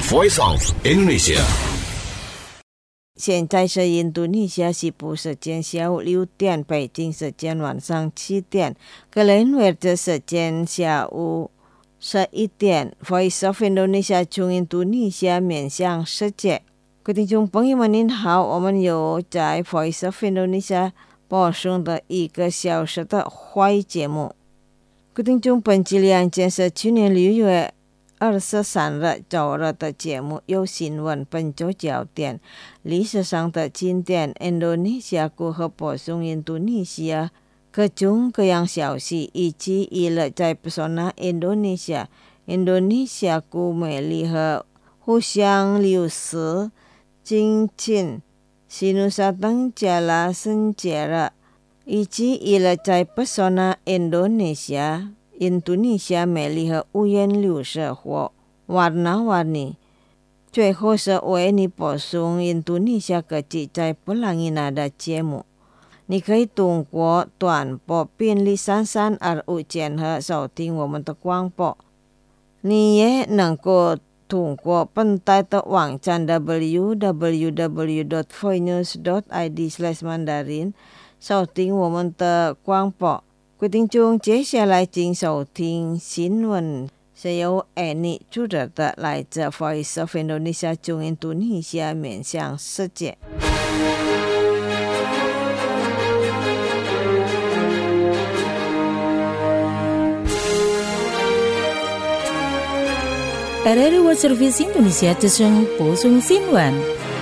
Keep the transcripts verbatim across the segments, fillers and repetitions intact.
Voice of Indonesia。 现在是印度尼西亚西部时间下午六点，北京时间晚上七点，格林威治时间下午十一点。Voice of Indonesia 从印度尼西亚面向世界。各位听众朋友们您好，我们有在 Voice of Indonesia 播送的一个小时的华语节目。各位听众，本期案件是去年六月二十三日周日的节目，有新闻、本周焦点、历史上的经典、印度尼西亚如何播送印度尼西亚各种各样消息，以及娱乐在 Pesona Indonesia、印度尼西亚古美丽和互相流失、亲近、西努萨等加拉森节日，以及娱乐在 Pesona Indonesia、印度尼西亚美丽和五颜六色或warna-warni。最后是为你播送印度尼西亚各地在布朗伊纳的节目。你可以通过短波频率三三二五千赫收听我们的广播。你也能够通过本台的网站 double-u double-u double-u dot voinews dot i d slash mandarin 收听我们的广播。各位听众，接下来请收听新闻，是由 Annie 主持的，来自 Voice of Indonesia 从印度尼西亚面向世界。 R R I World Service Indonesia 之声播送新闻。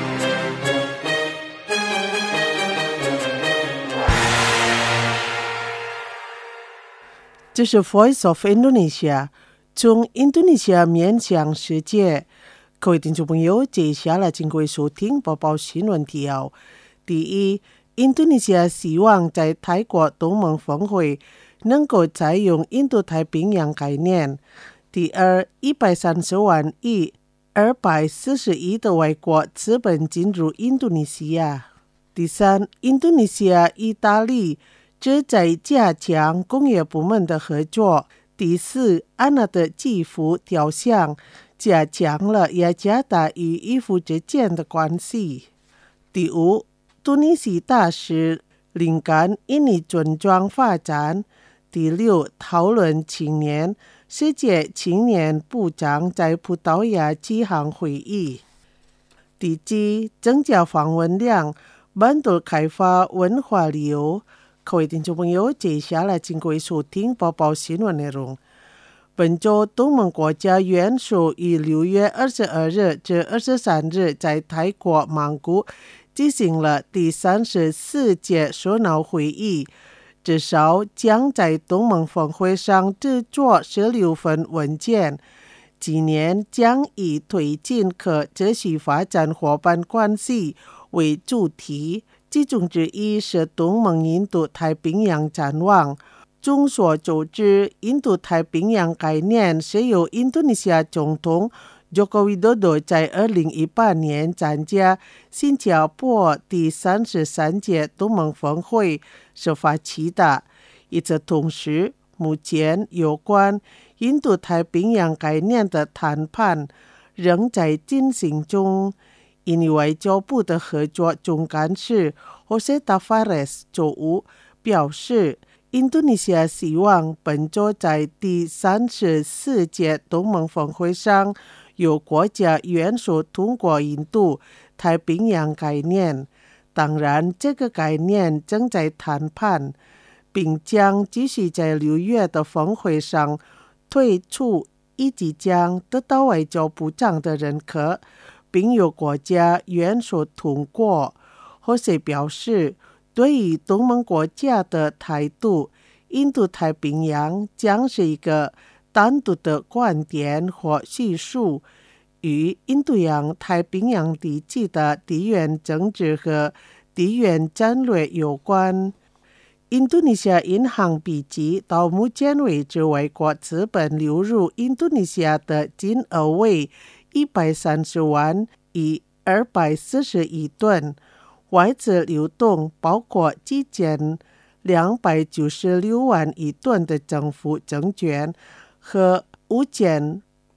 这是 Voice of Indonesia 从印度尼西亚面向世界。各位听众朋友，接下来请各位收听播报新闻提要。第一，印度尼西亚希望在泰国东盟峰会能够采用印度太平洋概念。第二，一百三十万亿二百四十亿的外国资本进入印度尼西亚。第三，印度尼西亚、意大利正在加强工业部门的合作。第四，安娜的基辅雕像加强了雅加达与伊夫之间的关系。第五，突尼西大使灵感印尼尊庄发展。第六，讨论青年世界青年部长在葡萄牙举行会议。第七，增加访问量，帮助开发文化旅游。各位听众朋友，接下来请各位收听播报新闻内容。本周东盟国家元首于六月二十二日至二十三日在泰国曼谷进行了第三十四届首脑会议，至少将在东盟峰会上制作十六份文件。今年将以推进可持续发展伙伴关系为主题，其中之一是东盟印度太平洋展望。众所周知，印度太平洋概念是由印度尼西亚总统 Joko Widodo 在二零一八年参加新加坡第三十三届东盟峰会所发起的。与此同时，目前有关印度太平洋概念的谈判仍在进行中。印尼外交部的合作总干事 Jose Tavares 周五表示，印度尼西亚希望本周在第三十四届东盟峰会上由国家元首通过印度太平洋概念。当然，这个概念正在谈判，并将继续在六月的峰会上推出，以及将得到外交部长的认可，并由国家元首通过。何塞表示，对于东盟国家的态度，印度太平洋将是一个单独的观点或叙述，与印度洋太平洋地区的地缘政治和地缘战略有关。印度尼西亚银行笔记，到目前为止外国资本流入印度尼西亚的金额为一百三十万亿二百四十亿吨。外资流动包括几件两百九十六万亿吨的政府证券和五件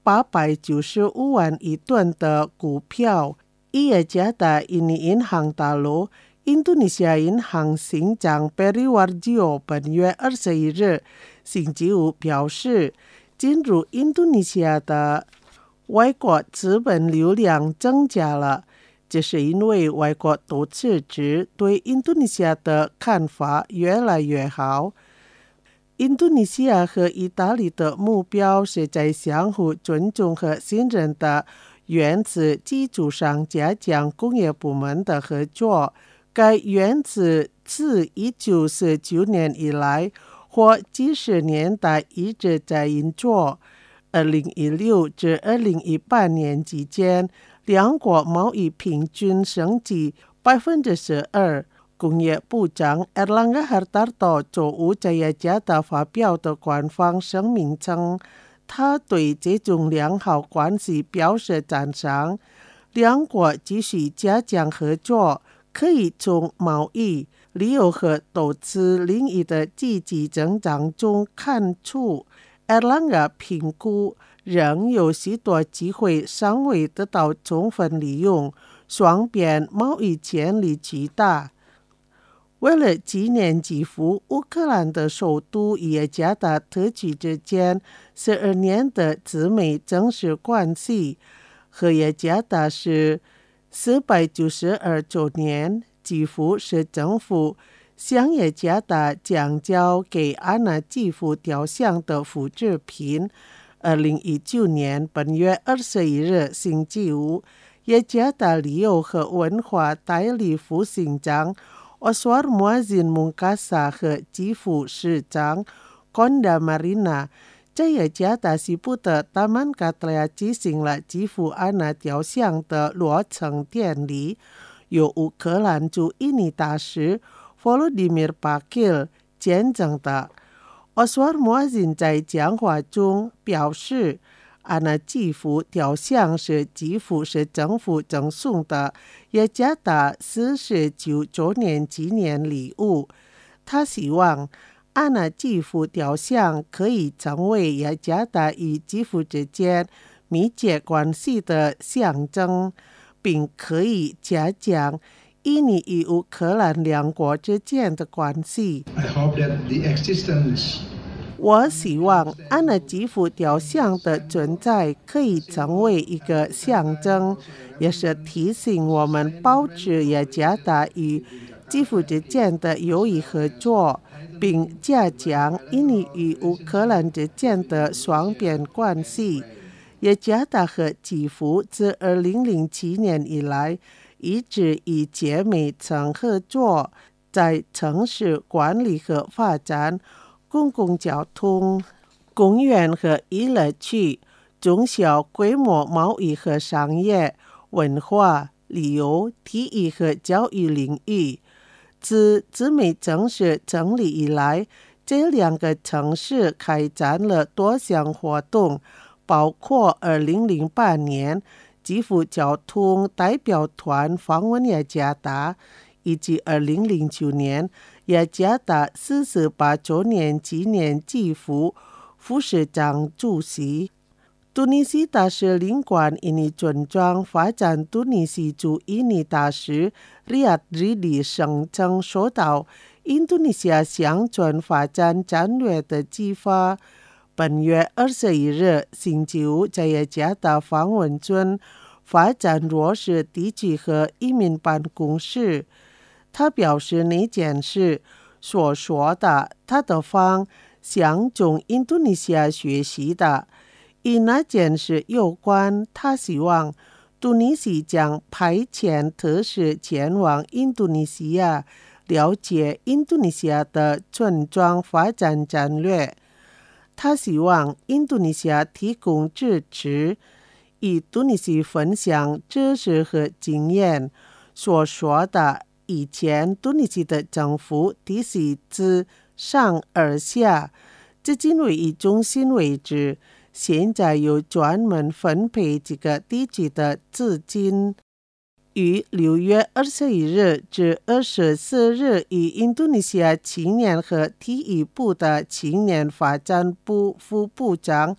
八百九十五万一吨的股票。伊也加达印尼银行大楼，印度尼西亚银行行长 Periwarjo 本月二十一日星期五表示，进入印度尼西亚的外国资本流量增加了，这是因为外国投资者对印度尼西亚的看法越来越好。印度尼西亚和意大利的目标是在相互尊重和信任的原则基础上加强工业部门的合作。该原则自一九四九年以来或几十年代一直在运作。二零一六至二零一八年期间，两国贸易平均升级百分之十二。工业部长 Erlangga Hartarto 周五在雅加达发表的官方声明称，他对这种良好关系表示赞赏。两国继续加强合作，可以从贸易、旅游和投资领域的积极增长中看出。Erlangga 评估仍有许多机会尚未得到充分利用，双边贸易潜力巨大。为了纪念基辅乌克兰的首都与雅加达特区之间十二年的姊妹正式关系，和雅加达是四百九十二周年，基辅市政府向雅加达降交给安娜基辅雕像的复制品。二零一九年本月二十一日星期五，雅加达旅游和文化代理副行长Oswar Muazzin Munkasa 和基辅市长 Konda Marina 在雅加达西部的达曼卡特亚举行了基辅安娜雕像的落成典礼，由乌克兰驻印尼大使 Volodymyr Pakil 见证的。Oswar Muazzin 在讲话中表示，安娜基辅雕像是基辅市政府赠送的雅加达四十九周年纪念礼物。他希望安娜基辅雕像可以成为雅加达与基辅之间密切关系的象征，并可以加强印尼与乌克兰两国之间的关系。 I hope that the existence 我希望安娜基辅雕像的存在可以成为一个象征，也是提醒我们保持雅加达与基辅之间的友谊合作，并加强印尼与乌克兰之间的双边关系。雅加达和基辅自二零零七年以来一直与姐妹曾合作，在城市管理和发展、公共交通、公园和娱乐区、中小规模贸易和商业、文化、旅游、体育和教育领域。自姊妹城市成立以来，这两个城市开展了多项活动，包括二零零八年基辅交通代表团访问雅加达，以及二零零九年雅加达四十八周年纪念基辅副市长主席。突尼西大使领馆印尼尊庄发展突尼西驻印尼大使 Riyad Ridhi 声称受到印度尼西亚乡村发展战略的激发。本月二十一日星期五在雅加达访问中发展弱势地区和移民办公室。他表示那件事所说的他的方向从印度尼西亚学习的。与那件事有关，他希望突尼西将派遣特使前往印度尼西亚，了解印度尼西亚的村庄发展战略。他希望印度尼西亚提供支持，与突尼西分享知识和经验。所说的以前突尼西的政府体系自上而下，至今为以中心为止，现在有专门分配这个地区的资金。于六月二十一日至二十四日与印度尼西亚青年和体育部的青年发展部副部长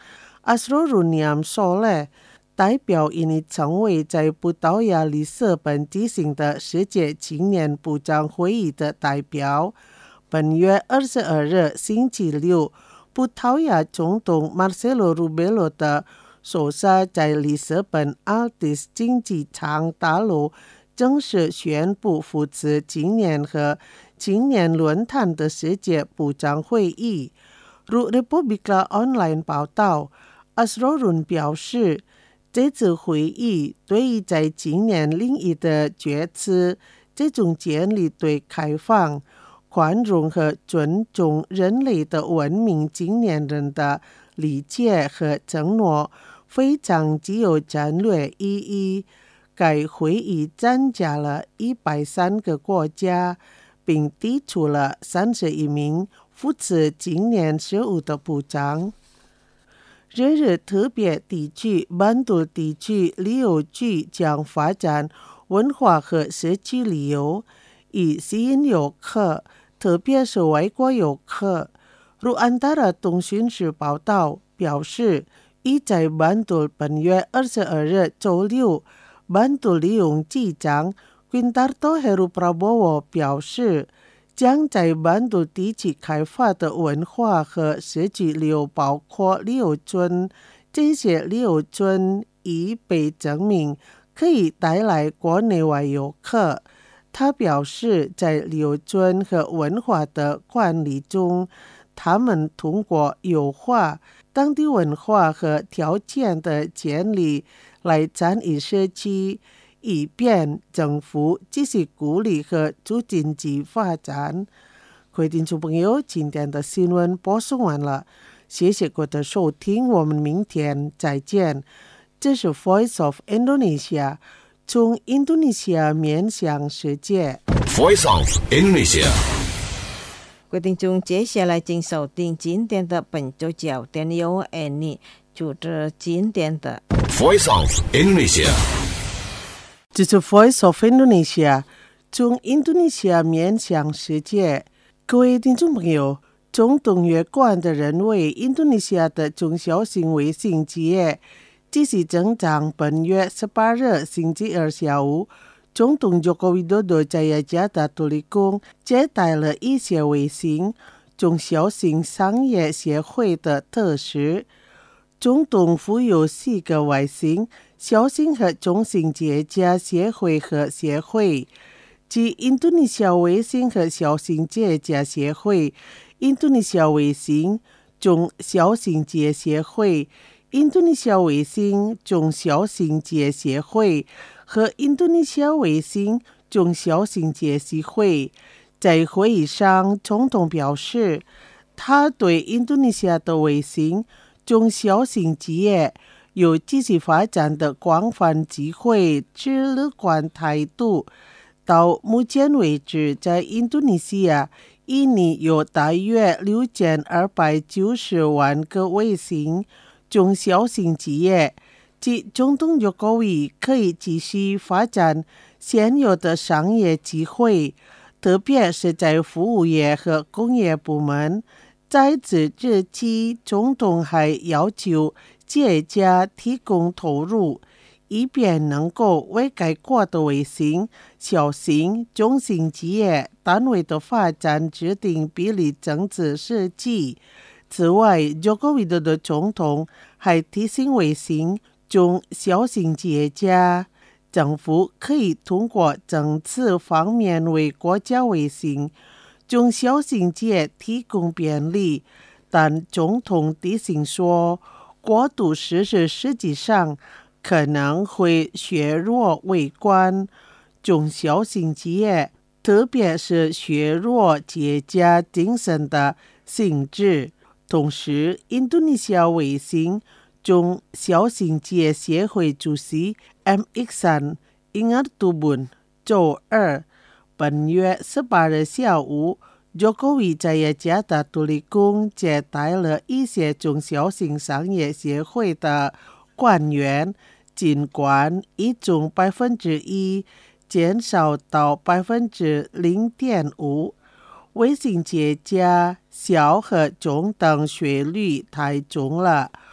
阿斯罗鲁尼亚说了，代表印尼成为在葡萄牙里斯本举行的世界青年部长会议的代表。本月二十二日星期六，葡萄牙总统马塞罗·鲁贝罗的手下在里斯本阿迪斯竞技场大楼正式宣布扶持今年和青年论坛的世界部长会议。如 Republika Online 报道，阿斯罗伦表示，这次会议对于在青年领域的决策，这种建立对开放、宽容和尊重人类的文明青年人的理解和承诺非常具有战略意义。该会议参加了一百三个国家，并提出了三十一名负责青年事务的部长。日日特别地区班杜地区旅游局将发展文化和社区旅游，以吸引游客，特别是外国游客。如安达拉通讯社报道表示，已在班杜本月二十二日周六，班杜旅游局长 Quintarto Heru Prabowo 表示，将在班杜地区开发的文化和社区旅游包括旅游村，这些旅游村已被证明可以带来国内外游客。他表示，在旅游村和文化的管理中，他们通过优化当地文化和条件的建立来参与社区，以便政府继续鼓励和促进其发展。各位听众朋友，今天的新闻播送完了，谢谢各位的收听，我们明天再见。这是 Voice of Indonesia， 从印度尼西亚面向世界。 Voice of Indonesia。 各位听众，接下来请收听今天的本周焦点由 Annie 主持今天的 Voice of Indonesia。 这是 Voice of Indonesia， 从印度尼西亚面向世界。各位听众朋友，总统约管的认为，印度尼西亚的中小型微型企业继续增长。本月十八日星期二下午，总统Joko Widodo在雅加达杜里宫接待了一些微型中小型商业协会的特使。总统府有四个微型、小型和中型企业家协会和协会，即印度尼西亚微型和小型企业家协会、印度尼西亚微型中小型企业协会、印度尼西亚微型中小型企业协会和印度尼西亚微型中小型企业协会。在会议上，总统表示，他对印度尼西亚的微型中小型企业有继续发展的广泛机会持乐观态度。到目前为止，在印度尼西亚，印尼有大约六千二百九十万个微型中小型企业，即总统Jokowi维可以继续发展现有的商业机会，特别是在服务业和工业部门。在此之期，总统还要求企业家提供投入，以便能够为该国的微型、小型、中型企业单位的发展制定比例政治设计。此外，Joko Widodo总统还提醒微型中小型企业家，政府可以通过政策方面为国家微型中小型企业提供便利，但总统提醒说，过度实施实际上可能会削弱微观中小型企业，特别是削弱企业家精神的性质。同时，印度尼西亚微型中小型企业协会主席 M. Iksan Ingartubun 周二本月十八日下午，Jokowi在雅加达杜里宫接待了一些中小型商业协会的官员，尽管已从百分之一减少到百分之零点五，微型企业家小和中等税率太重了。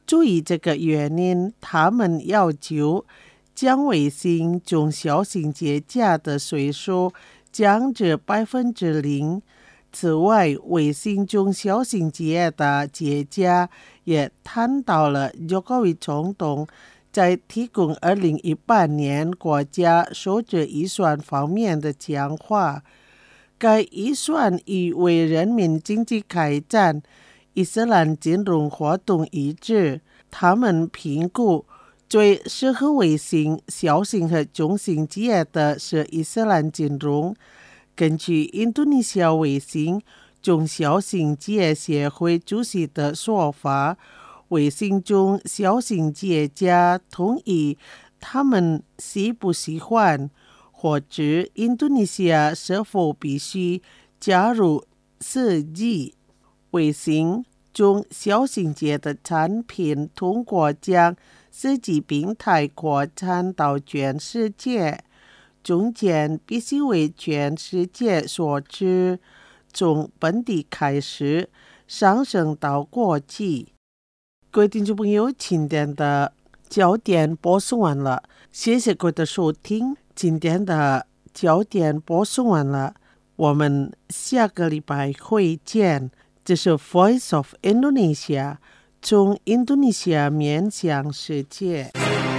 注意这个原因，他们要求将卫星中小型节假的岁数降至百分之零。此外，卫星中小型节的节假也谈到了约克维总统在提供二零一八年国家收支预算方面的讲话。该预算以为人民经济开展、伊斯兰金融活动一致。他们评估最适合卫星小型和中型节的是伊斯兰金融。根据印度尼西亚卫星中小型节协会主席的说法，卫星中小型节家同意他们喜不喜欢，或者印度尼西亚是否必须加入四 G 卫星中小型节的产品通过将四 G 平台扩展到全世界，中间必须为全世界所知，从本地开始上升到国际。各位听众朋友，今天的焦点播送完了，谢谢各位的收听。今天的焦点播送完了，我们下个礼拜会见。这是 Voice of Indonesia， 从印度尼西亚面向世界。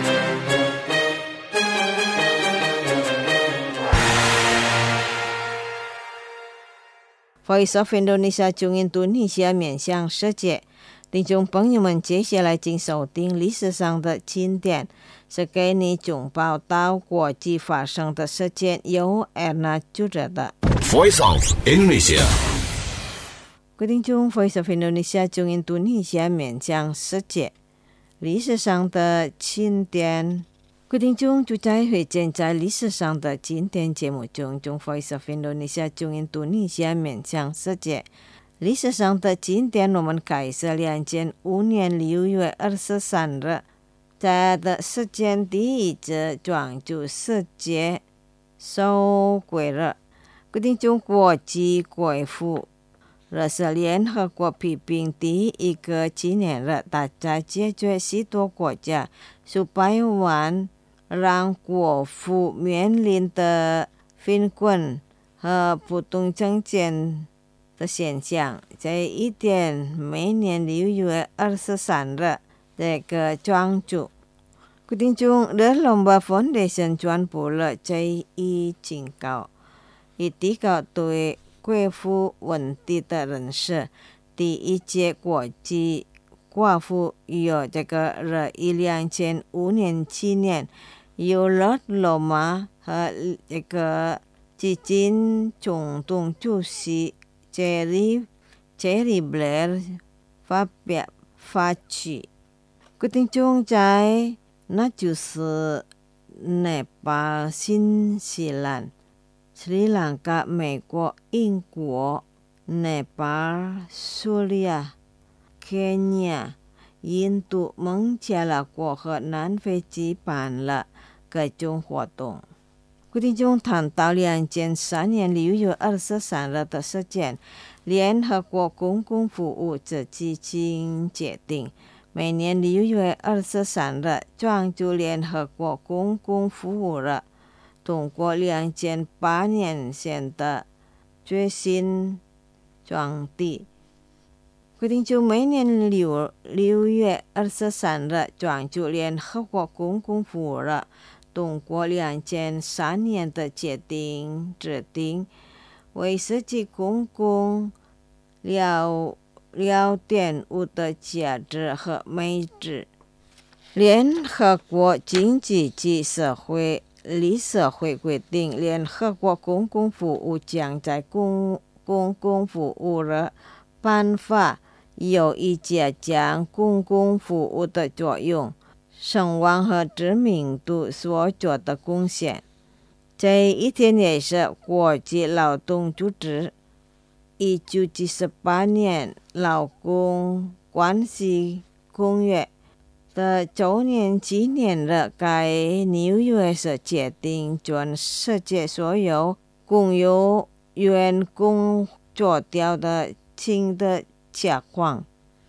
Voice of Indonesia 从印度尼西亚面向世界，听众朋友们，接下来请收听历史上的经典，是给你总报道国际发生的事件，由 Erna 主持的。 Voice of Indonesia。 各位听众 ，Voice of Indonesia 从印度尼西亚面向世界，历史上的经典。各位听众，就在会见在历史上的经典节目中，从 Voice of Indonesia 从印度尼西亚面向世界。历史上的经典，我们开始两千五年六月二十三日，在的时间第一次专注世界收归日。各位听众，国际恢复日是联合国批评第一个纪念日，大家解决许多国家数百万让国父面临的贫困和不同政见的现象。这一点，每年六月二十三日这个专注。各位听众，热龙巴 Foundation 宣布了这一警告，以提高对贵妇问题的人士。第一届国际寡妇有这个日以两千五年七年，由热罗马和这个基金总统主席 Jerry Jerry Blair 发表发起。各位听众，在那就是内巴、新西兰、斯里兰卡、美国、英国、内巴、叙利亚、肯亚、印度、孟加拉国和南非举办了各种活动。各位听众，谈到两千三年六月二十三日的事件，联合国公共服务者基金决定，每年六月二十三日专注联合国公共服务日，通过两千八年前的最新专题。各位听众，每年六六月二十三日专注联合国公共服务日，通过两千三年的决定制定为世界公共了了点物的价值和美质。联合国经济及社会理事会规定，联合国公共服务将在公公共服务日颁发有意加强公共服务的作用、声望和知名度所做的贡献。这一天也是国际劳动组织一九七八年劳工关系公约的周年纪念日。该纽约是决定全世界所有公有员工做掉的氢的情况。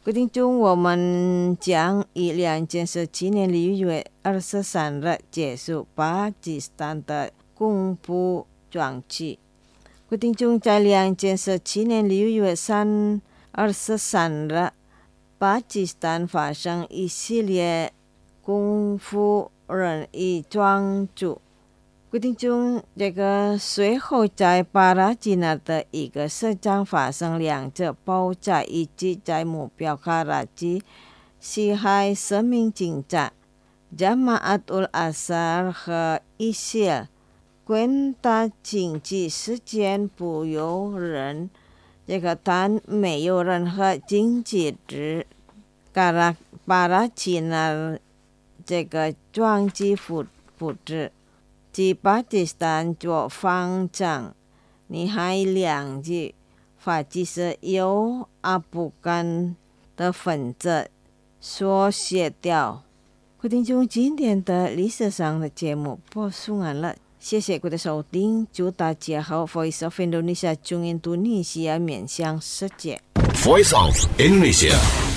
各位听众，我们将以两件事纪念六月二十三日结束巴基斯坦的公布壮举。各位听众，在两件事纪念六月三二十三日，巴基斯坦发生一系列公布人义壮举。各位听众，这个随后在巴拉基那的一个市场发生两次爆炸，以及在目标卡拉基袭害十名警察。Jamaatul Ansar 和一些观察经济事件不由人，这个但没有任何经济指卡拉巴拉基那这个装机复复制。即巴基斯坦做方丈，你还两句法即是由阿富汗的分子所写掉。各位听众，今天的历史上的节目播送完了，谢谢各位的收听，祝大家好。Voice of Indonesia 中印度尼西亚面向世界。 Voice of Indonesia。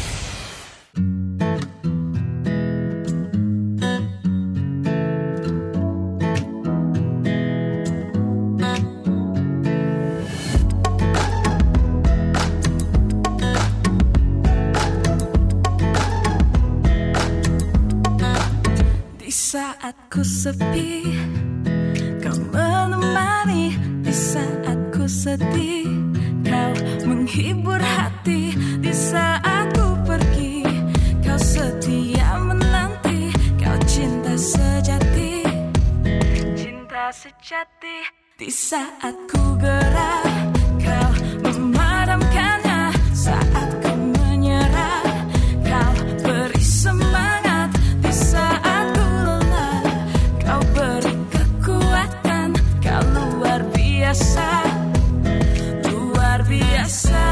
Saat ku sepi, kau menemani. Di saat ku sedih, kau menghibur hati. Di saat ku pergi, kau setia menanti. Kau cinta sejati, cinta sejati. Di saat ku gerak, kau memadamkannya. Saat ku menyerah, kau beri semangat. Di saat luar biasa,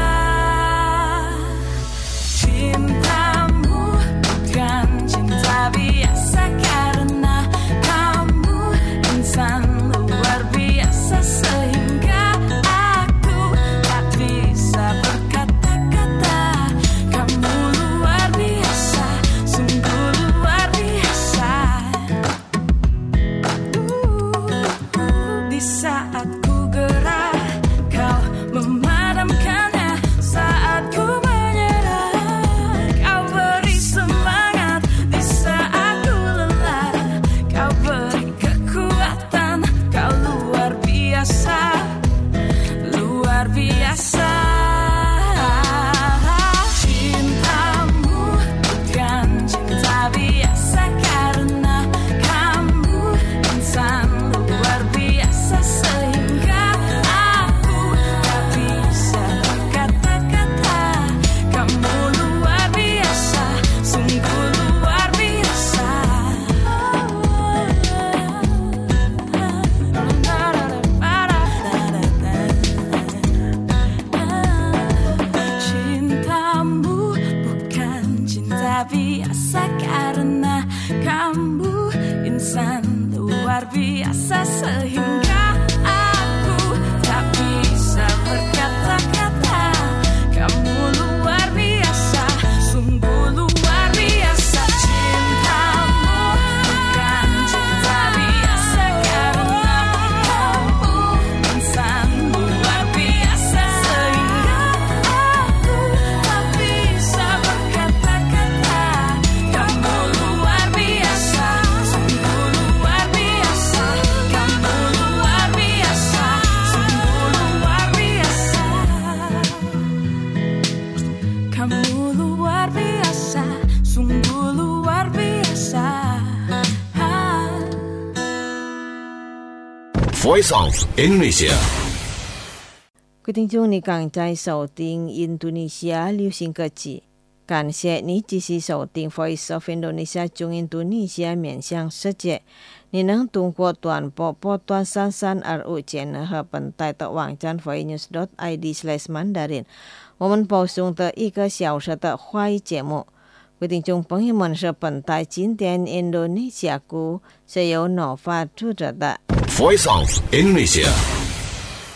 cintamu bukan cinta biasa karena kamu insan luar biasa sehingga aku tak bisa berkata-kata. Kamu luar biasa, sungguh luar biasa. uh, Di saat biasa sehingga aku tak bisa berkata-kata. Kamu luar biasa, sungguh luar biasa. Cintamu bukan cinta biasa karena kamu insan luar biasa sehingga aku tak bisa berkata-kata. Kamu luar biasa, sungguh luar biasa. Kamu luar biasa, sungguh luar biasa. Kamu luar biasa, sungguh luar biasa. Voice of Indonesia。 各位听众，你刚在收听印度尼西亚流行歌曲，感谢你继续收听 Voice of Indonesia 中印度尼西亚面向世界。你能通过短波波段三三二五 channel 和本台的网站 voicenews dot i d slash mandarin， 我们播送的一个小时的华语节目。各位听众朋友们，是本台今天印度尼西亚股是由 Nova 主持的。 Voice of Indonesia。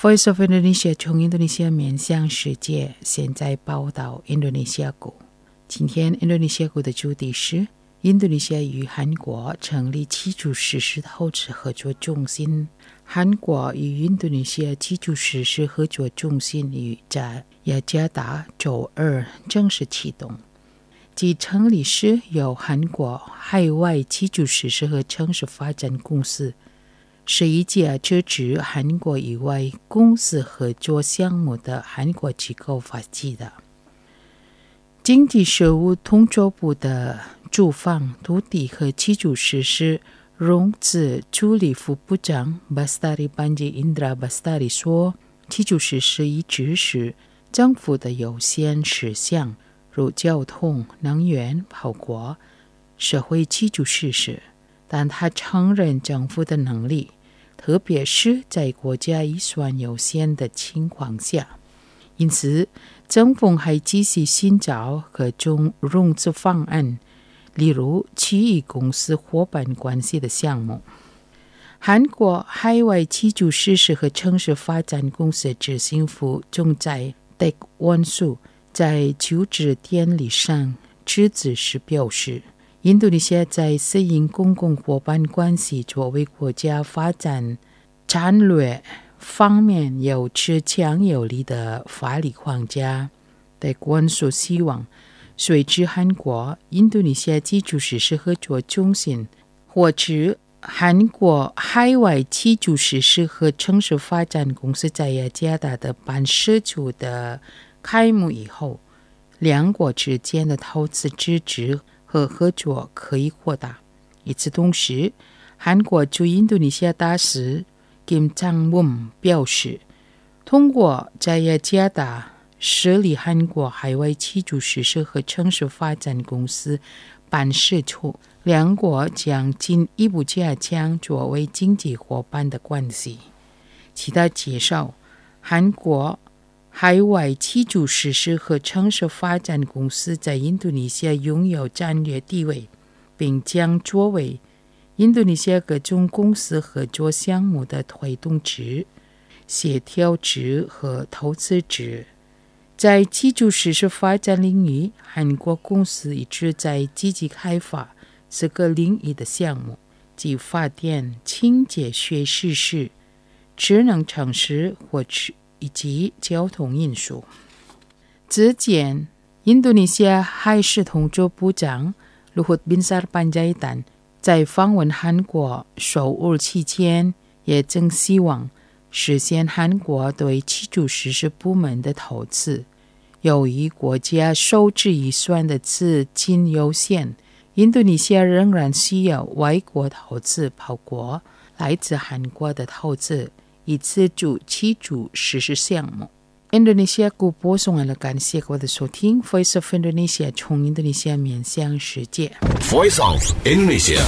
Voice of Indonesia 从印度尼西亚面向世界，现在报道印度尼西亚国。今天印度尼西亚国的主题是印度尼西亚与韩国成立基础设施投资合作中心。韩国与印度尼西亚基础设施合作中心于在雅加达周二正式启动。其成立时由韩国海外基础设施和城市发展公司，是一家支持韩国以外公司合作项目的韩国机构发起的。经济事务统筹部的住房、土地和基础设施融资助理副部长 Bastari Panji Indra Bastari 说，基础设施一直是政府的优先事项，如交通、能源、包括社会基础设施，但他承认政府的能力，特别是在国家预算有限的情况下。因此，政府还继续寻找各种融资方案，例如区域公司伙伴关系的项目。韩国海外基础设施和城市发展公司执行副总裁戴文素在就职典礼上致辞时表示，印度尼西亚在适应公共伙伴关系作为国家发展战略方面有持强有力的法律框架。戴文素希望随着韩国印度尼西亚基础设施合作中心或者韩国海外基础设施和城市发展公司在雅加达的办事处的开幕以后，两国之间的投资支持和合作可以扩大。与此同时，韩国驻印度尼西亚大使金昌文表示，通过在雅加达设立韩国海外基础设施和城市发展公司办事处，两国将进一步加强作为经济伙伴的关系。其他介绍，韩国海外基础设施和城市发展公司在印度尼西亚拥有战略地位，并将作为印度尼西亚各种公司合作项目的推动者、协调者和投资者。在基础设施发展领域，韩国公司一直在积极开发这个领域的项目，即发电、清洁学设施、智能城市或以及交通运输。之前，印度尼西亚海事统筹部长 Luhut Binsar Panjaitan 在访问韩国首尔期间，也正希望实现韩国对基础设施部门的投资。由于国家收支预算的资金有限，印度尼西亚仍然需要外国投资，包括来自韩国的投资，以资助基础设施项目。印度尼西亚国播送完了，感谢各位的收听。Voice of Indonesia 从印度尼西亚面向世界。 Voice of Indonesia。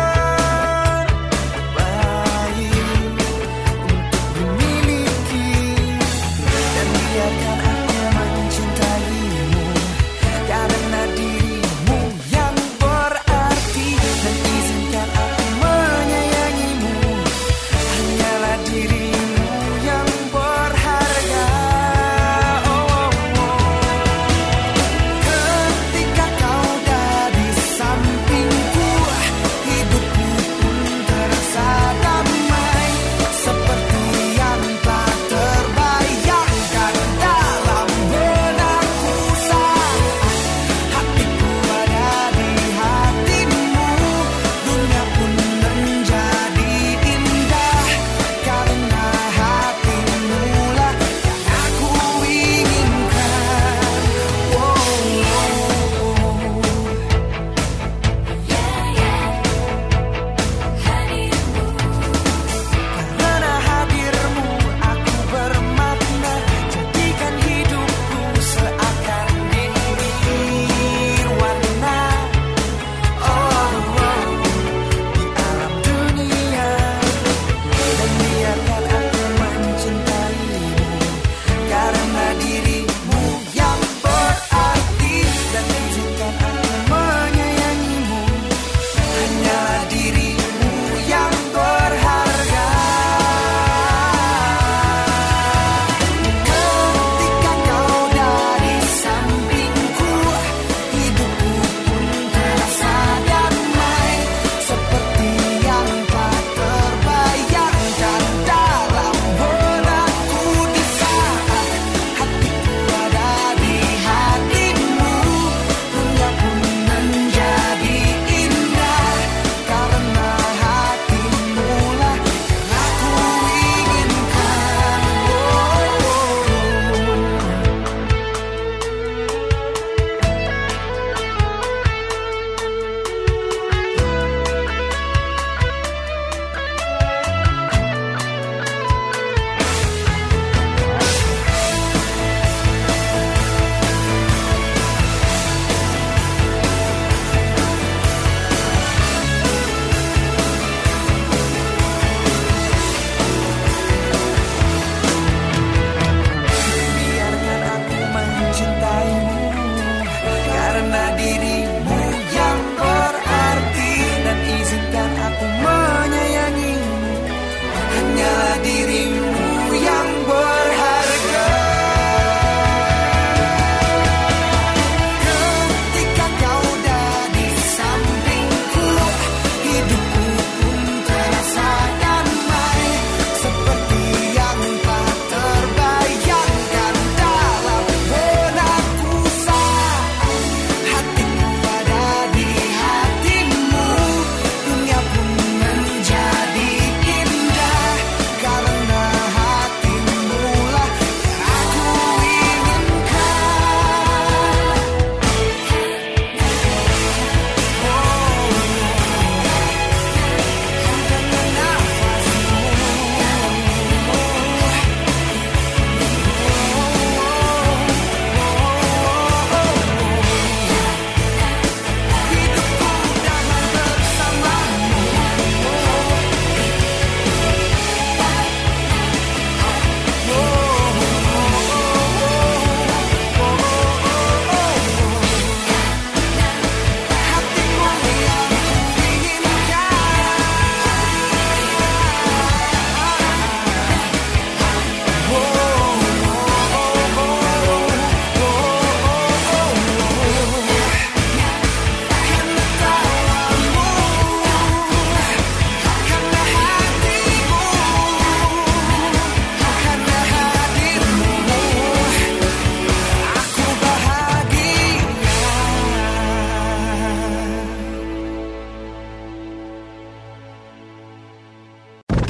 Miliki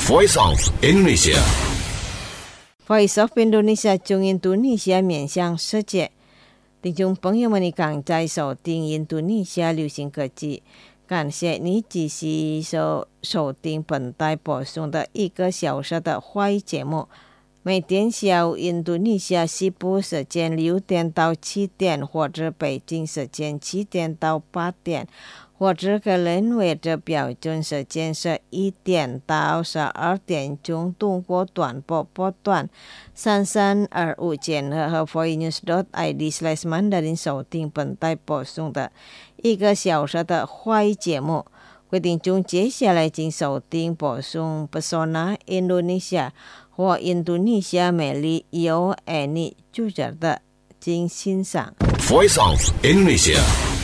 Voice of Indonesia. Voice of Indonesia 中印度尼西亚面向世界。听众朋友们，你刚在收听印度尼西亚流行科技，感谢你继续收收听本台播送的一个小时的华语节目。每天下午印度尼西亚西部时间六点到七点，或者北京时间七点到八点，或者格林威治标准时间十一点到十二点钟，通过短波波段三三二五千赫和 voinews dot i d slash mandarin 收听本台播送的一个小时的华语节目。规定中接下来请收听播送 Pesona Indonesia 或印度尼西亚美丽由 Annie 主持的，请欣赏。 Voice of Indonesia.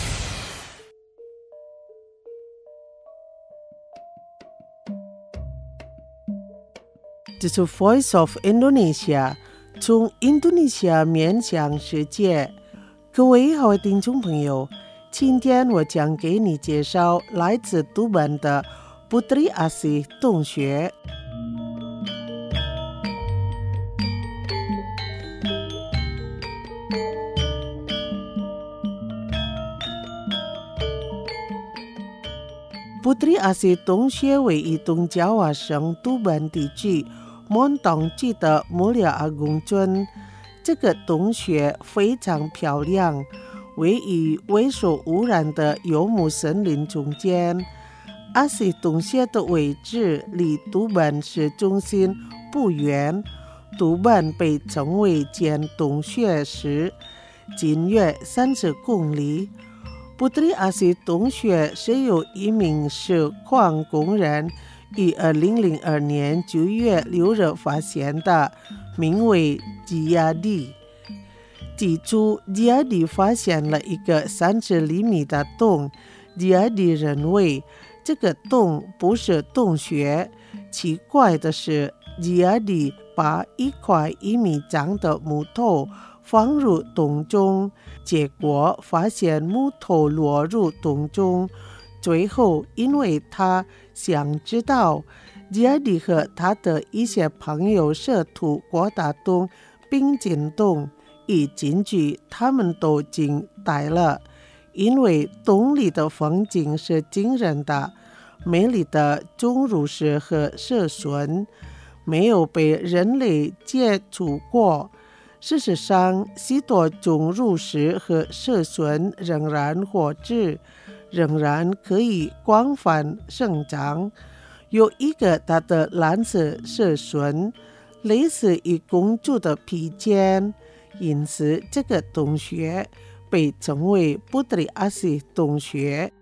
This is Voice of Indonesia 从印度尼西亚面向世界。各位好听众朋友，今天我将给你介绍来自都本的 Putri Asih 同学。Putri Asih 同学为移动加瓦省都本地区蒙当区的穆里阿公村。这个洞穴非常漂亮，位于未受污染的游牧森林中间。阿西洞穴的位置离都本市中心不远，都本被称为建洞穴时仅约三十公里。Putri Asih 洞穴是由一名石矿工人于二零零二年九月六日发现的，名为吉亚蒂。起初，吉亚蒂发现了一个三十厘米的洞，吉亚蒂认为这个洞不是洞穴。奇怪的是，吉亚蒂把一块一米长的木头放入洞中，结果发现木头落入洞中。最后，因为他想知道吉亚蒂和他的一些朋友试图过大洞并进洞，一进去他们都惊呆了，因为洞里的风景是惊人的，美丽的钟乳石和蛇笋没有被人类接触过。事实上，许多钟乳石和蛇笋仍然活着，仍然可以广泛生长。有一个大的蓝色蛇笋，类似于公主的披肩，因此这个洞穴被称为 Putri Asih 洞穴。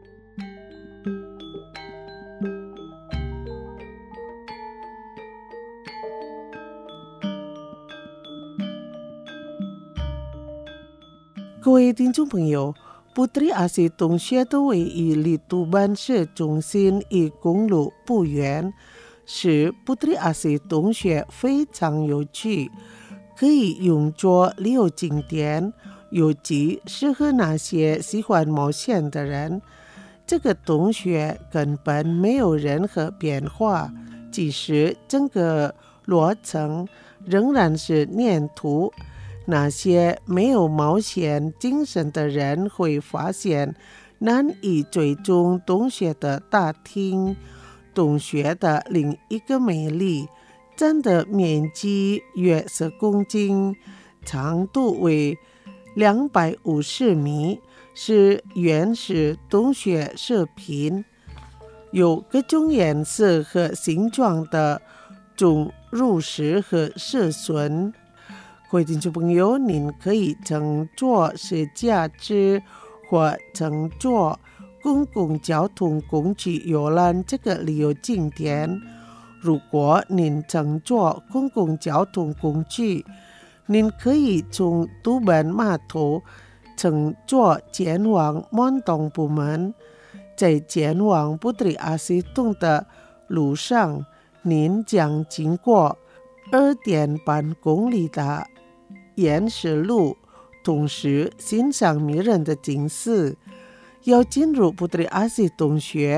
各位听众朋友， Putri Asih 洞穴的位于离都本市中心与公路不远，使 Putri Asih 洞穴非常有趣，可以用作旅游景点，尤其适合那些喜欢冒险的人。这个洞穴根本没有任何变化，即使整个落层仍然是粘土。那些没有冒险精神的人会发现难以追踪洞穴的大厅。洞穴的另一个美丽，占的面积约十公斤，长度为两百五十米，是原始洞穴射频，有各种颜色和形状的钟乳石和蛇笋。各位听众朋友，您可以乘坐私家车或乘坐公共交通工具游览这个旅游景点。如果您乘坐公共交通工具，您可以从都本码头乘坐前往蒙东部门。在前往 Putri Asih 洞的路上，您将经过二点半公里的岩石路，同时欣赏迷人的景色。要进入 Putri Asih 洞穴，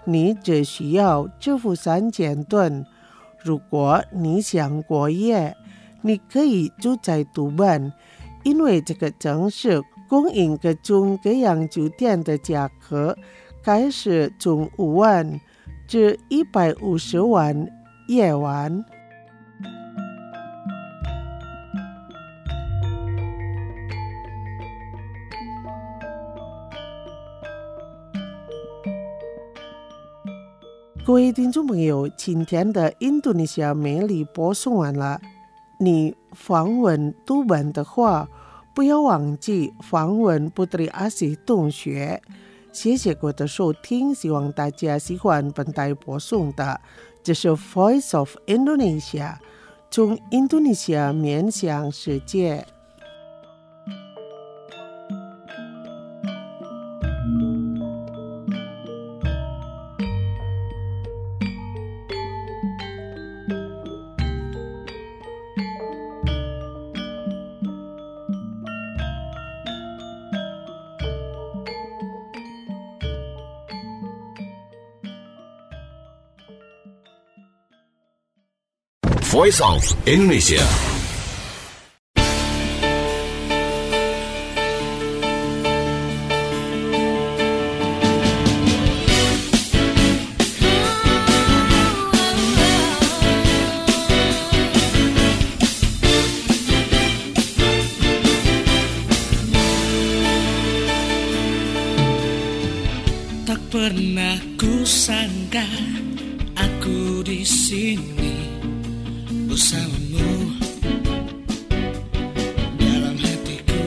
你只需要支付三千盾。如果你想过夜，你可以住在杜本，因为这个城市供应各种各样酒店的价格开始从五万至一百五十万夜晚。各位听众朋友，今天的印度尼西亚美丽播送完了。你访问杜本的话，不要忘记访问Putri Asih同学。谢谢各位的收听，希望大家喜欢本台播送的，这是 Voice of Indonesia， 从印度尼西亚面向世界。 Voice of Indonesia. Tak pernah kusangka aku di sini bersamamu dalam hatiku.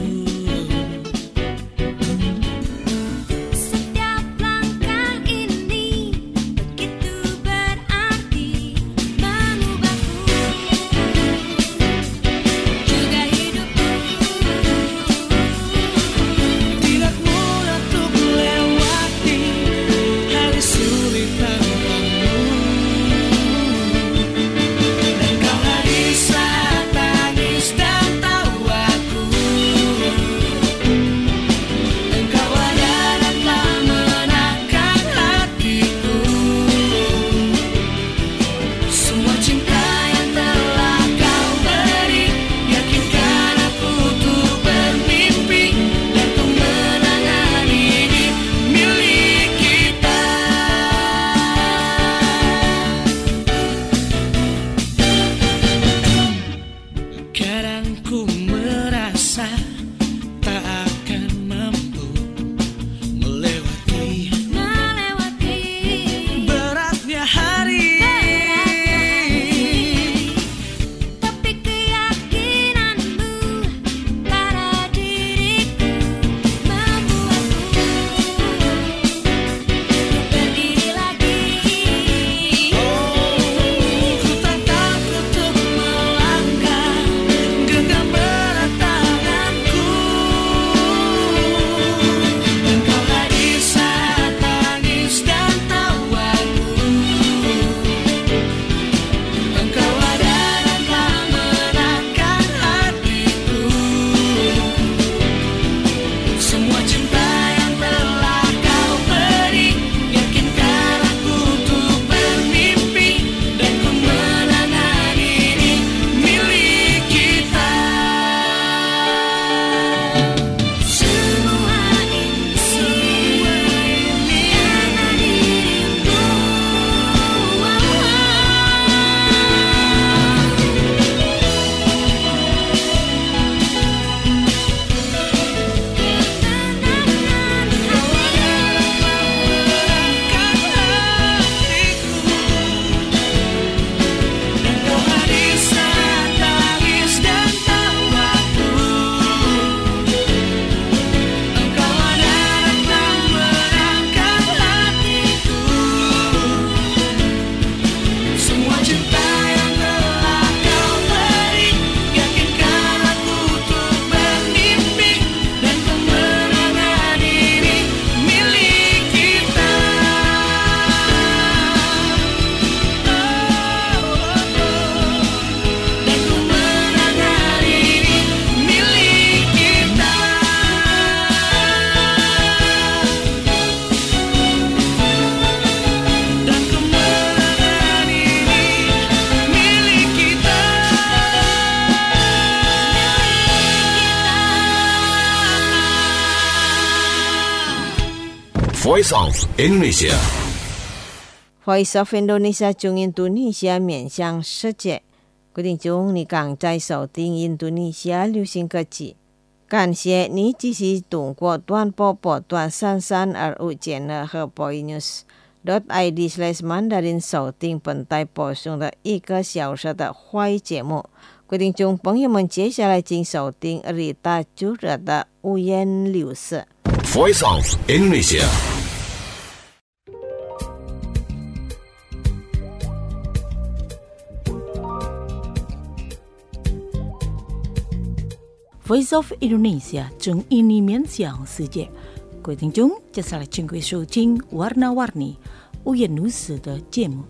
Setiap langkah ini begitu berarti mengubahku, juga hidupku. Tidak mudah untuk melewati hari sulit tanpamu. Dan kau hadir Voice of Indonesia. Voice of Indonesia 中印度尼西亚面向世界。各位听众，你刚在收听印度尼西亚流行歌曲。感谢你继续通过短波波段三三二五 channel 和 boynews.id slash mandarin 收听本台播送的一个小时的华语节目。各位听众朋友们，接下来请收听丽达主持的五颜六色。 Voice of Indonesia. Voice of Indonesia 中印尼面向世界。各位听众，接下来请各位收听 Warna-Warni 五颜六色的节目。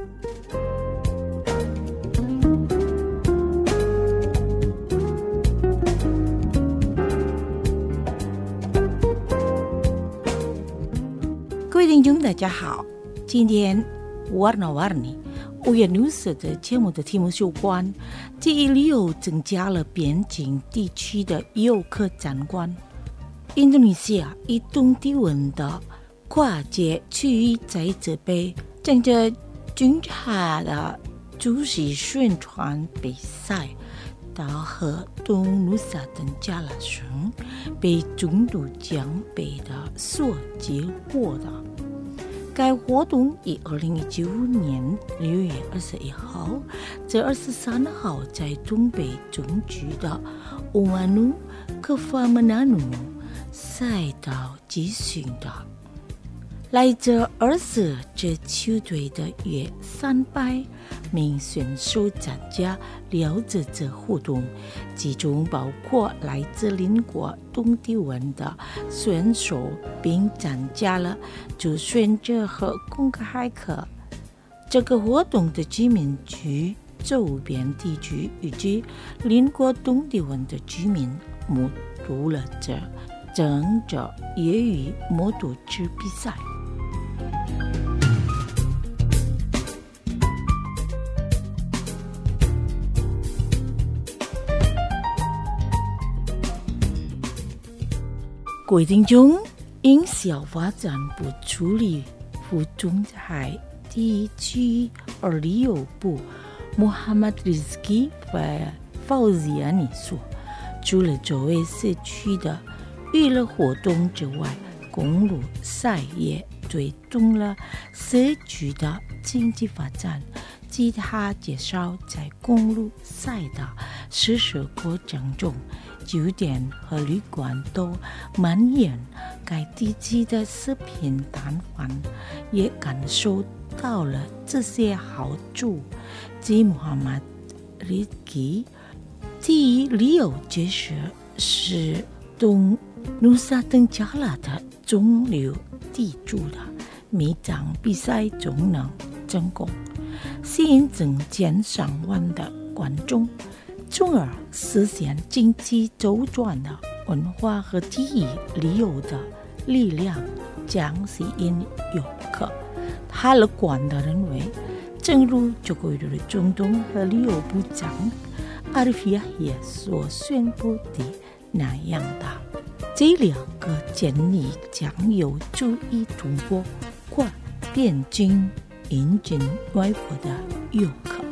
各位听众，大家好，今天 Warna-Warni 五颜六色的节目的题目有关第一旅游增加了边境地区的游客参观。印度尼西亚以当地文的跨界区域在这边正在举行的主席宣传比赛到和东努萨登加拉省被中度奖杯的所结果的。该活动于二零一九年六月二十一号至二十三号在东北中区的乌马努科法曼纳努赛道举行的。来自二十支球队的约三百名选手参加了这次活动，其中包括来自邻国东帝汶的选手，并参加了主选者和公开课。这个活动的居民区周边地区以及邻国东帝汶的居民目睹了这整个业余摩托车比赛。各位听众，因小发展部处理副总裁地区而旅游部 Muhammad Rizki Fauziani 说，除了作为社区的娱乐活动之外，公路赛也推动了社区的经济发展。其他介绍，在公路赛的实施过程中，酒店和旅馆都蔓延该地区的食品摊贩也感受到了这些好处。据穆罕默德里基，第一旅游结实是东努萨登加拉的中流砥柱的每场比赛中能成功，吸引整千上万的观众，从而实现经济周转的文化和地域旅游的力量，将吸引游客。他乐观地认为，正如中国的总统和旅游部长阿里菲亚耶所宣布的那样的，这两个建议将有助于突破跨边境引进外国的游客。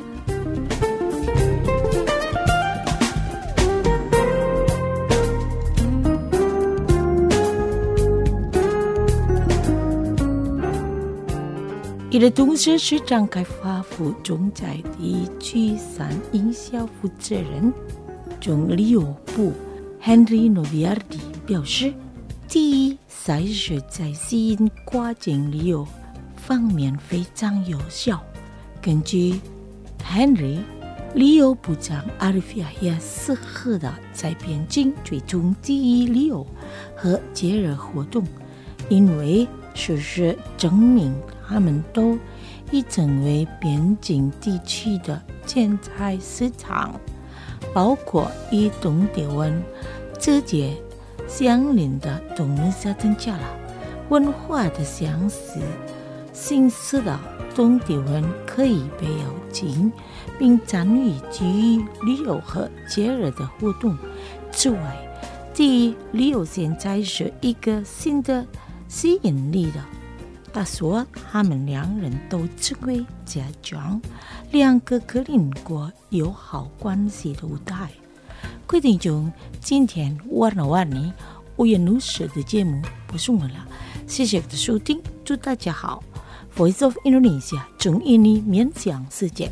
一个东市市场开发副总裁地区产营销负责人中旅游部 Henry Noviardi 表示，第一，赛事在吸引跨境旅游方面非常有效。根据 Henry， 旅游部长阿里菲亚也适合的在边境追踪第一旅游和节日活动，因为事实证明他们都已成为边境地区的潜在市场，包括与东帝汶直接相邻的东努萨登加拉，文化的相似形式的东帝汶可以被邀请并参与基于旅游和节日的活动。此外，第一，旅游现在是一个新的吸引力的。他说他们两人都成为假装两个格邻国友好关系的舞台。各位听众，今天晚了晚呢无言如水的节目播送完了，谢谢的收听，祝大家好。Voice of Indonesia 中印尼面向世界。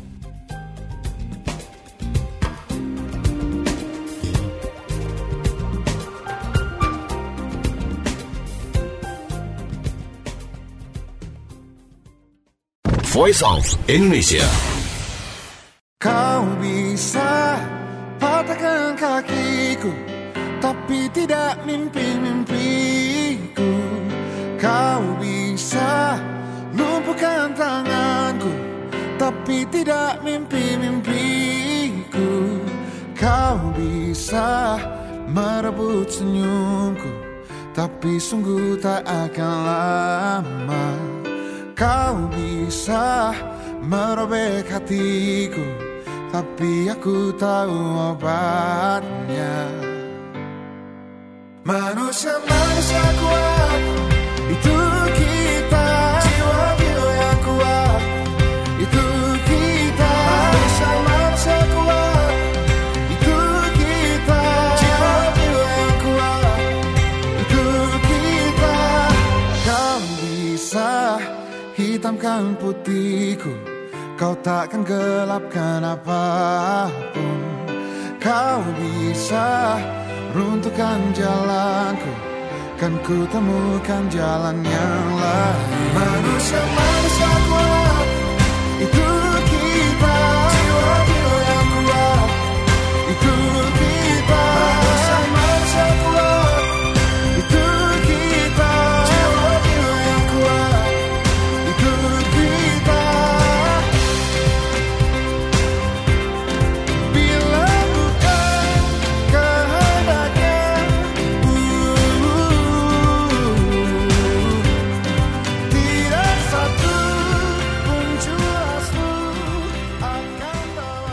Voice of Indonesia. Kau bisa patahkan kakiku, tapi tidak mimpi-mimpiku. Kau bisa lumpuhkan tanganku, tapi tidak mimpi-mimpiku. Kau bisa merebut senyumku, tapi sungguh tak akan lama. Kau bisa merobek hatiku, tapi aku tahu obatnya. Manusia-manusia kuat, itu kita. Jiwa-jiwa yang kuat, itu kita. Manusia-manusia kuat, itu kita. Jiwa-jiwa yang kuat, itu kita. Kau bisa hitamkan putihku, kau takkan gelapkan apapun. Kau bisa runtuhkan jalanku, kan ku temukan jalan yang lain. Manusia-manusia kuat, itu kita. Jiwa-jiwa yang kuat, itu kita. Manusia-manusia kuat, itu kita. Jiwa-jiwa yang kuat, itu kita. Bila bukan kehendaknya, tidak satu pun jelasmu akan bawa.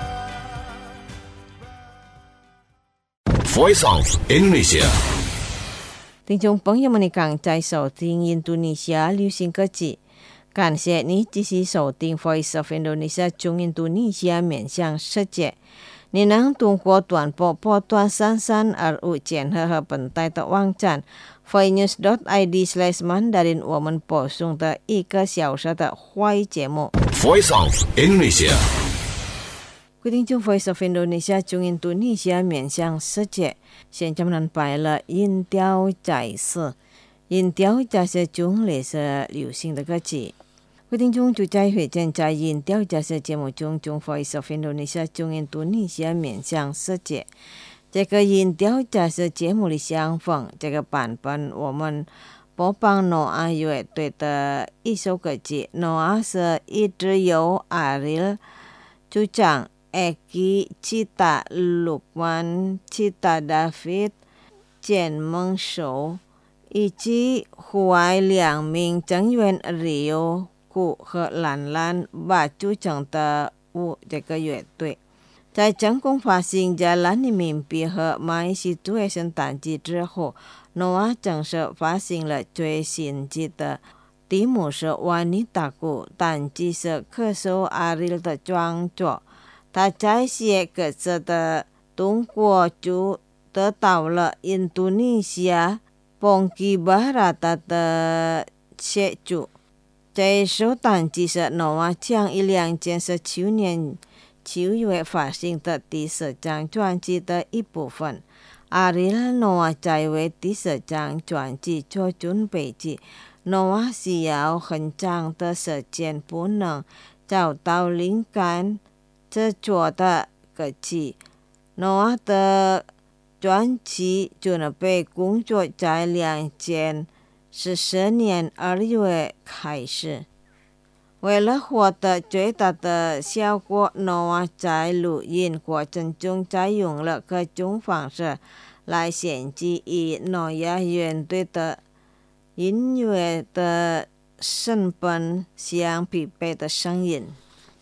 Voice of Indonesia. 听众朋友们，你刚在收听印度尼西亚流行歌曲，感谢你继续收听 Voice of Indonesia 中印度尼西亚面向世界。你能通过短波波段三三二五检核和本台的网站 voicenews dot i d slash mandarin 我们播送的一个小时的华语节目。 Voice of Indonesia. 各位听众 Voice of Indonesia 中印度尼西亚面向世界，现在我们摆了音调展示，音调展示中也是流行的歌曲。各位听众就在会见在音调展示节目中，中 Voice of Indonesia 中印度尼西亚面向世界。这个音调展示节目的相逢，这个版本我们播放诺阿乐队的一首歌曲，诺阿是一直由阿里主唱。Eki, Cita, Lukman, Cita David, 简梦守，以及户外两名成员 Rio 顾和兰兰把组成的五这个乐队。在成功发行《Jalan Mimpi》和《My Situation》单辑之后，诺瓦正式发行了最新辑的题目是《Wanitaku》，单辑是歌手阿里的创作。他在写歌词的通过就得到了印度尼西亚邦基巴拉达的协助。这首单辑是诺瓦将一两件是去年九月发行的第四张专辑的一部分。阿里拉诺瓦在为第四张专辑做准备时，诺瓦需要很长的时间不能找到灵感制作的歌曲。诺瓦的专辑准备工作在两千十四年二月开始。为了获得最大的效果，诺瓦在录音过程中采用了各种方式来显示以诺亚乐队的音乐的成本相匹配的声音。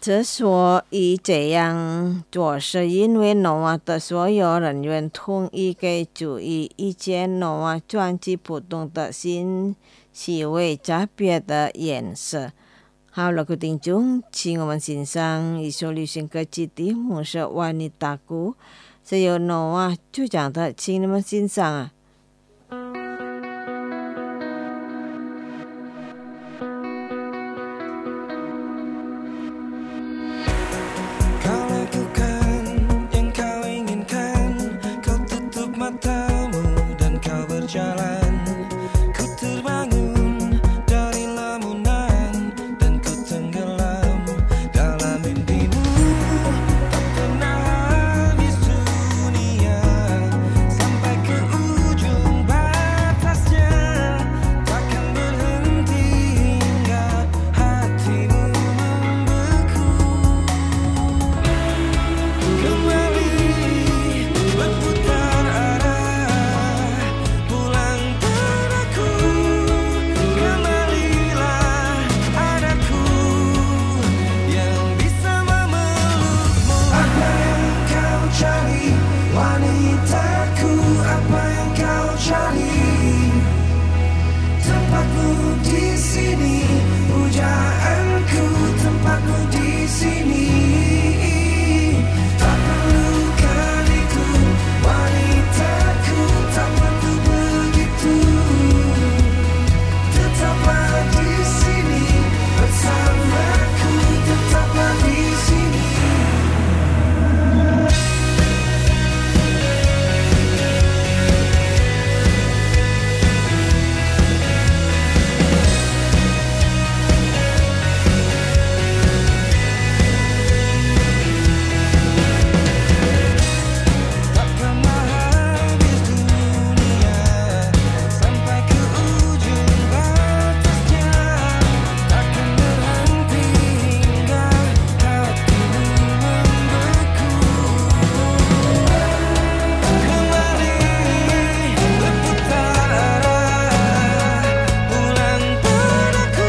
之所以这样做，是因为诺瓦的所有人员统一给注意意见诺瓦专辑不同的信息为差别的颜色。好了，各位听众，请我们欣赏一首流行歌曲，题目是《Wanitaku》，是由诺瓦主讲的，请你们欣赏啊。 Kau lakukan yang kau inginkan, kau tutup matamu dan kau berjalan. Ku terbangun dari lamunan dan ku tenggelam dalam mimpimu. Tak pernah habis dunia sampai ke ujung batasnya, takkan berhenti hingga hatimu membeku. Kembali berputar arah, pulang padaku. Kembalilah adaku yang bisa memelukmu. Apa yang kau cari, wanitaku? Apa yang kau cari? Tempatmu di sini, pujaanku. Tempatmu di sini. Tak perlukan itu, wanitaku. Tak perlu begitu. Tetaplah di sini bersamaku. Tetaplah di sini. Tak pernah habis dunia sampai ke ujung batasnya, takkan berhenti hingga hatimu membeku. Kembali berputar arah, pulang padaku.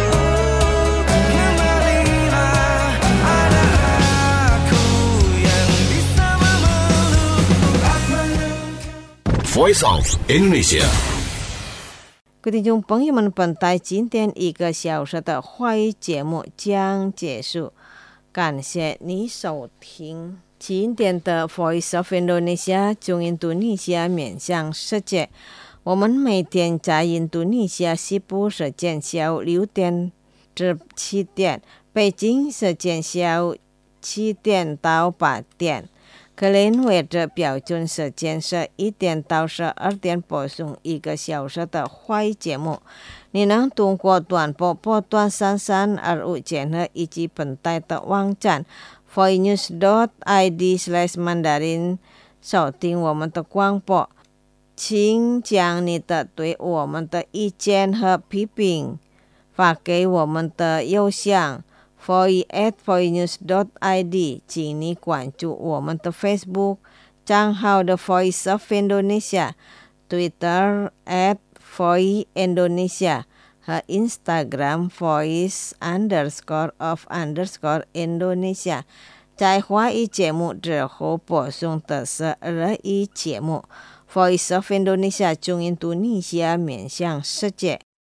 Kembalilah ada aku yang bisa memelukmu. Apa yang Voice of Indonesia. 各位听众朋友们，本台今天一个小时的华语节目将结束，感谢你收听今天的 Voice of Indonesia 中印度尼西亚面向世界。我们每天在印度尼西亚西部时间下午六点至七点，北京时间下午七点到八点。格林威治标准时间是一点到十二点，播送一个小时的华语节目。你能通过短波波段三三二五键合以及本台的网站 voinews dot i d slash mandarin 收听我们的广播。请将你的对我们的意见和批评发给我们的邮箱voice at voinews dot i d， 请你关注我们的 Facebook 账号的 Voice of Indonesia、Twitter at voice indonesia 和 Instagram voice underscore of underscore Indonesia。在华语节目之后播送的是日语节目 Voice of Indonesia 中印度尼西亚面向世界。